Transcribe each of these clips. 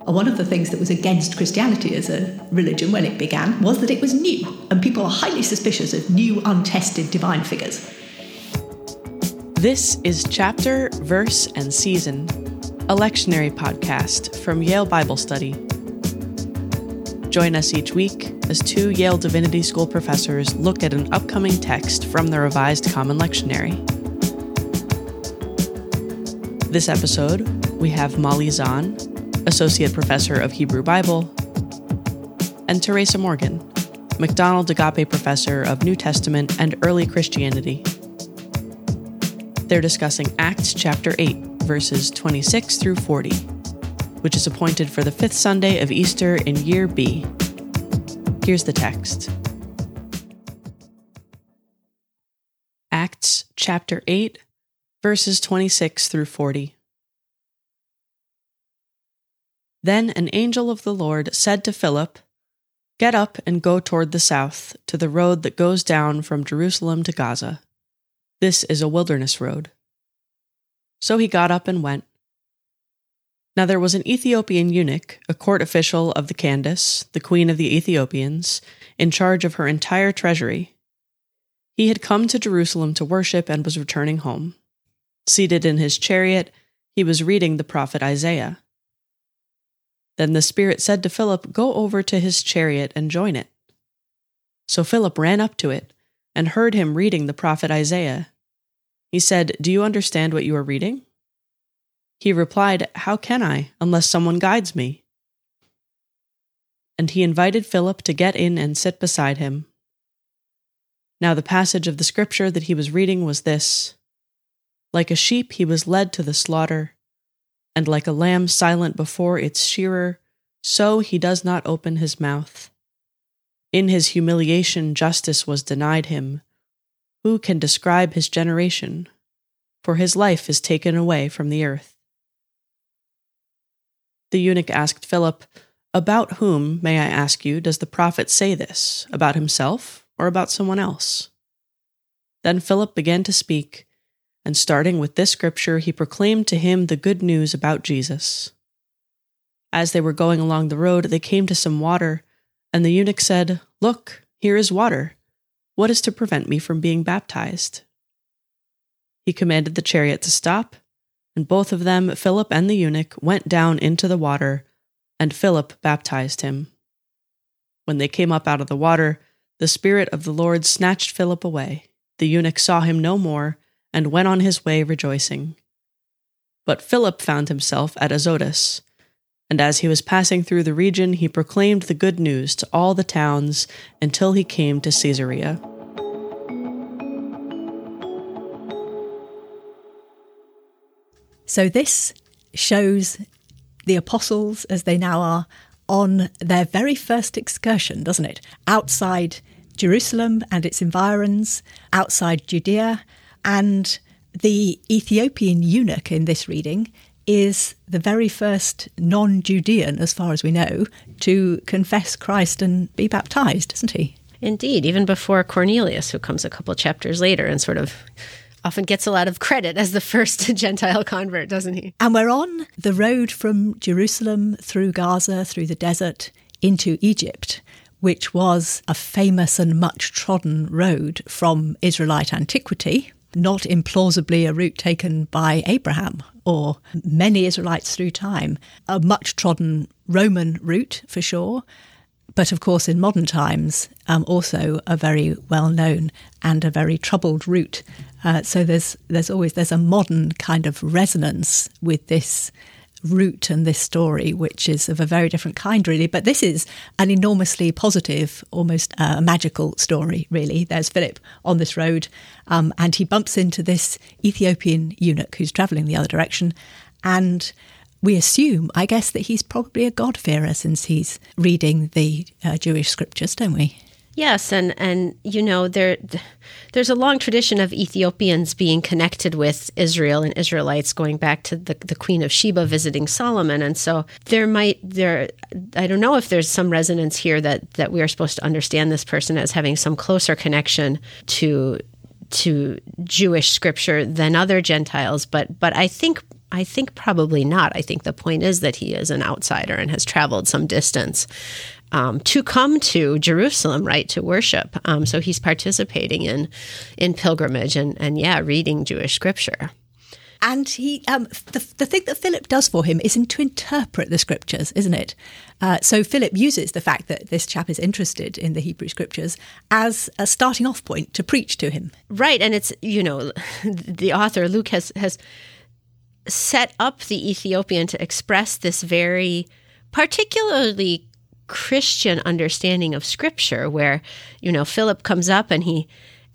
And one of the things that was against Christianity as a religion when it began was that it was new, and people are highly suspicious of new, untested divine figures. This is Chapter, Verse, and Season, a lectionary podcast from Yale Bible Study. Join us each week as two Yale Divinity School professors look at an upcoming text from the Revised Common Lectionary. This episode, we have Molly Zahn, Associate Professor of Hebrew Bible, and Teresa Morgan, McDonald Agape Professor of New Testament and Early Christianity. They're discussing Acts chapter 8, verses 26 through 40, which is appointed for the fifth Sunday of Easter in Year B. Here's the text. Acts chapter 8, verses 26 through 40. Then an angel of the Lord said to Philip, "Get up and go toward the south, to the road that goes down from Jerusalem to Gaza. This is a wilderness road." So he got up and went. Now there was an Ethiopian eunuch, a court official of the Candace, the queen of the Ethiopians, in charge of her entire treasury. He had come to Jerusalem to worship and was returning home. Seated in his chariot, he was reading the prophet Isaiah. Then the Spirit said to Philip, "Go over to his chariot and join it." So Philip ran up to it and heard him reading the prophet Isaiah. He said, "Do you understand what you are reading?" He replied, "How can I, unless someone guides me?" And he invited Philip to get in and sit beside him. Now the passage of the scripture that he was reading was this: "Like a sheep he was led to the slaughter, and like a lamb silent before its shearer, so he does not open his mouth. In his humiliation justice was denied him. Who can describe his generation? For his life is taken away from the earth." The eunuch asked Philip, "About whom, may I ask you, does the prophet say this? About himself or about someone else?" Then Philip began to speak, and starting with this scripture, he proclaimed to him the good news about Jesus. As they were going along the road, they came to some water, and the eunuch said, "Look, here is water. What is to prevent me from being baptized?" He commanded the chariot to stop, and both of them, Philip and the eunuch, went down into the water, and Philip baptized him. When they came up out of the water, the Spirit of the Lord snatched Philip away. The eunuch saw him no more, and went on his way rejoicing. But Philip found himself at Azotus, and as he was passing through the region, he proclaimed the good news to all the towns until he came to Caesarea. So this shows the apostles, as they now are, on their very first excursion, doesn't it? Outside Jerusalem and its environs, outside Judea, and the Ethiopian eunuch in this reading is the very first non-Judean, as far as we know, to confess Christ and be baptized, isn't he? Indeed, even before Cornelius, who comes a couple chapters later and sort of often gets a lot of credit as the first Gentile convert, doesn't he? And we're on the road from Jerusalem through Gaza, through the desert, into Egypt, which was a famous and much trodden road from Israelite antiquity, not implausibly a route taken by Abraham or many Israelites through time, a much trodden Roman route for sure, but of course in modern times also a very well-known and a very troubled route. So there's a modern kind of resonance with this route and this story, which is of a very different kind, really. But this is an enormously positive, almost a magical story, really. There's Philip on this road, and he bumps into this Ethiopian eunuch who's travelling the other direction. And we assume, I guess, that he's probably a God-fearer since he's reading the Jewish scriptures, don't we? Yes, and you know, there's a long tradition of Ethiopians being connected with Israel and Israelites going back to the Queen of Sheba visiting Solomon, and so I don't know if there's some resonance here that we are supposed to understand this person as having some closer connection to Jewish scripture than other Gentiles, but I think I think probably not. I think the point is that he is an outsider and has traveled some distance to come to Jerusalem, right, to worship. So he's participating in pilgrimage and reading Jewish scripture. And he, the thing that Philip does for him is to interpret the scriptures, isn't it? So Philip uses the fact that this chap is interested in the Hebrew scriptures as a starting off point to preach to him. Right, and it's, the author, Luke, has set up the Ethiopian to express this very particularly Christian understanding of scripture, where, Philip comes up and he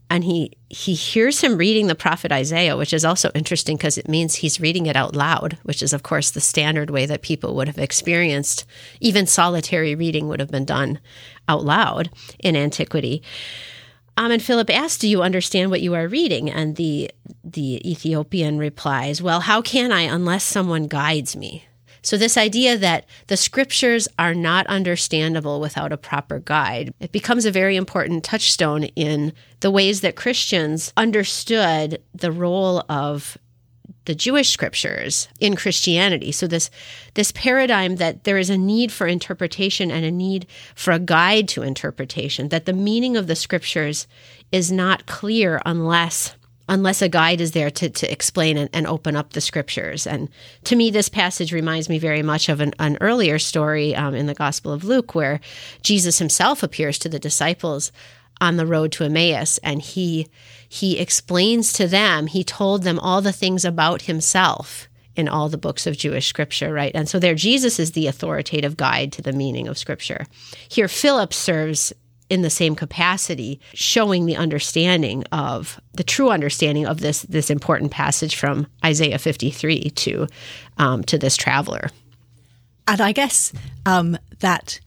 hears him reading the prophet Isaiah, which is also interesting because it means he's reading it out loud, which is, of course, the standard way that people would have experienced. Even solitary reading would have been done out loud in antiquity. And Philip asks, "Do you understand what you are reading?" And the Ethiopian replies, "Well, how can I unless someone guides me?" So this idea that the scriptures are not understandable without a proper guide, it becomes a very important touchstone in the ways that Christians understood the role of the Jewish scriptures in Christianity. So this paradigm that there is a need for interpretation and a need for a guide to interpretation, that the meaning of the scriptures is not clear unless a guide is there to explain and open up the scriptures. And to me, this passage reminds me very much of an earlier story in the Gospel of Luke, where Jesus himself appears to the disciples on the road to Emmaus, and he explains to them, he told them all the things about himself in all the books of Jewish scripture, right? And so there, Jesus is the authoritative guide to the meaning of scripture. Here, Philip serves in the same capacity, showing the understanding of, the true understanding of this important passage from Isaiah 53 to this traveler. And I guess that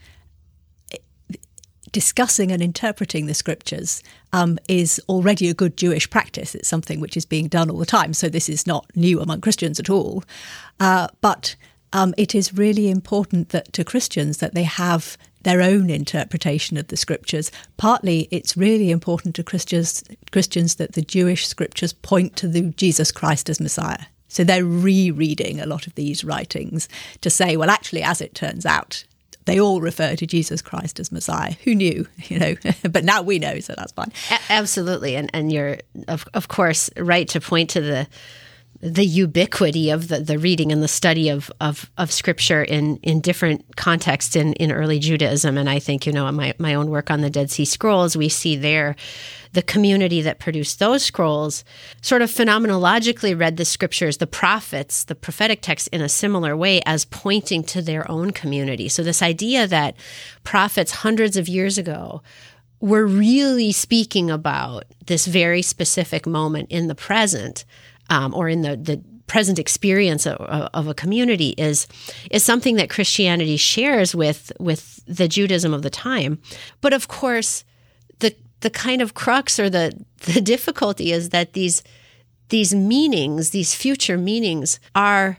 discussing and interpreting the scriptures is already a good Jewish practice. It's something which is being done all the time. So this is not new among Christians at all. But it is really important that to Christians that they have their own interpretation of the scriptures. Partly, it's really important to Christians that the Jewish scriptures point to the Jesus Christ as Messiah. So they're rereading a lot of these writings to say, well, actually, as it turns out, they all refer to Jesus Christ as Messiah. Who knew, but now we know, so that's fine. Absolutely. And you're, of course, right to point to the ubiquity of the reading and the study of scripture in different contexts in early Judaism. And I think, in my own work on the Dead Sea Scrolls, we see there the community that produced those scrolls sort of phenomenologically read the scriptures, the prophets, the prophetic text, in a similar way as pointing to their own community. So this idea that prophets hundreds of years ago were really speaking about this very specific moment in the present, or in the present experience of a community is something that Christianity shares with the Judaism of the time. But of course, the kind of crux or the difficulty is that these meanings, these future meanings, are,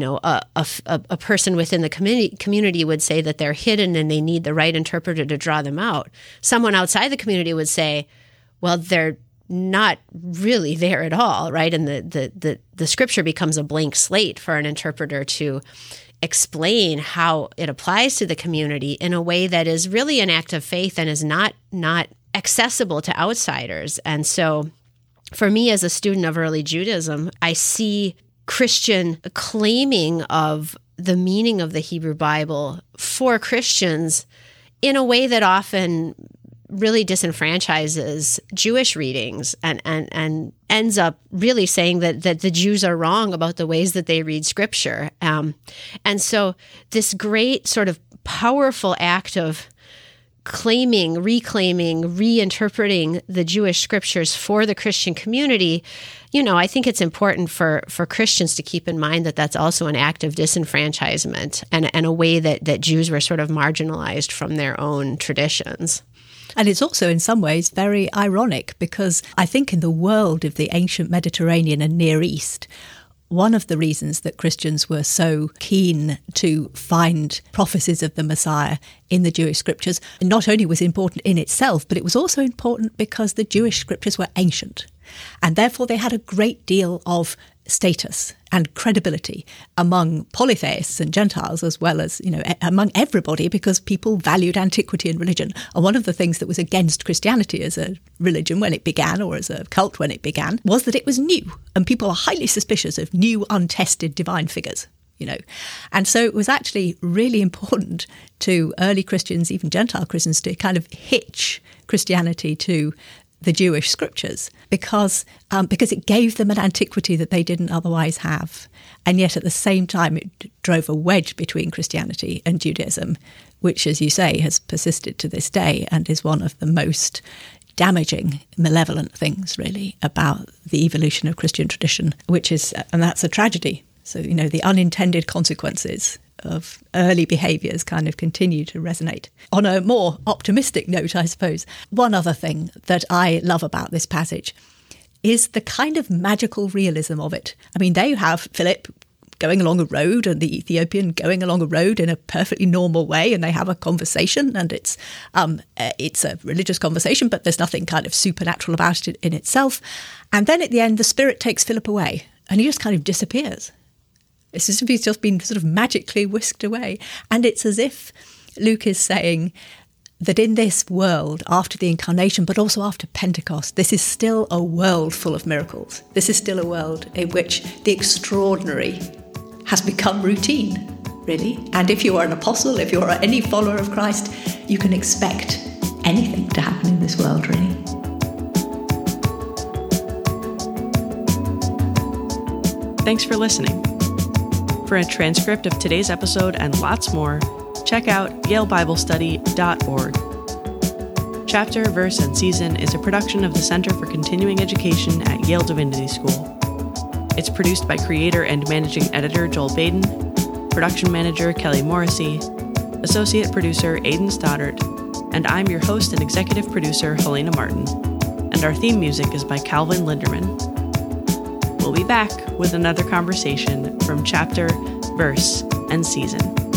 a person within the community would say that they're hidden and they need the right interpreter to draw them out. Someone outside the community would say, well, they're not really there at all, right? And the scripture becomes a blank slate for an interpreter to explain how it applies to the community in a way that is really an act of faith and is not accessible to outsiders. And so for me as a student of early Judaism, I see Christian claiming of the meaning of the Hebrew Bible for Christians in a way that often really disenfranchises Jewish readings and ends up really saying that the Jews are wrong about the ways that they read scripture. And so this great sort of powerful act of claiming, reclaiming, reinterpreting the Jewish scriptures for the Christian community, I think it's important for Christians to keep in mind that that's also an act of disenfranchisement and a way that Jews were sort of marginalized from their own traditions. And it's also in some ways very ironic because I think in the world of the ancient Mediterranean and Near East, one of the reasons that Christians were so keen to find prophecies of the Messiah in the Jewish scriptures not only was important in itself, but it was also important because the Jewish scriptures were ancient. And therefore they had a great deal of status and credibility among polytheists and Gentiles, as well as, among everybody, because people valued antiquity and religion. And one of the things that was against Christianity as a religion when it began, or as a cult when it began, was that it was new. And people are highly suspicious of new, untested divine figures. And so it was actually really important to early Christians, even Gentile Christians, to kind of hitch Christianity to the Jewish scriptures because it gave them an antiquity that they didn't otherwise have. And yet at the same time, it drove a wedge between Christianity and Judaism, which, as you say, has persisted to this day and is one of the most damaging, malevolent things, really, about the evolution of Christian tradition, and that's a tragedy. So, the unintended consequences of early behaviours kind of continue to resonate. On a more optimistic note, I suppose, one other thing that I love about this passage is the kind of magical realism of it. I mean, there you have Philip going along a road and the Ethiopian going along a road in a perfectly normal way, and they have a conversation, and it's a religious conversation, but there's nothing kind of supernatural about it in itself. And then at the end, the Spirit takes Philip away, and he just kind of disappears. It's as if he's just been sort of magically whisked away. And it's as if Luke is saying that in this world, after the incarnation, but also after Pentecost, this is still a world full of miracles. This is still a world in which the extraordinary has become routine, really. And if you are an apostle, if you are any follower of Christ, you can expect anything to happen in this world, really. Thanks for listening. For a transcript of today's episode and lots more, check out yalebiblestudy.org. Chapter, Verse, and Season is a production of the Center for Continuing Education at Yale Divinity School. It's produced by creator and managing editor Joel Baden, production manager Kelly Morrissey, associate producer Aidan Stoddart, and I'm your host and executive producer Helena Martin. And our theme music is by Calvin Linderman. We'll be back with another conversation from Chapter, Verse, and Season.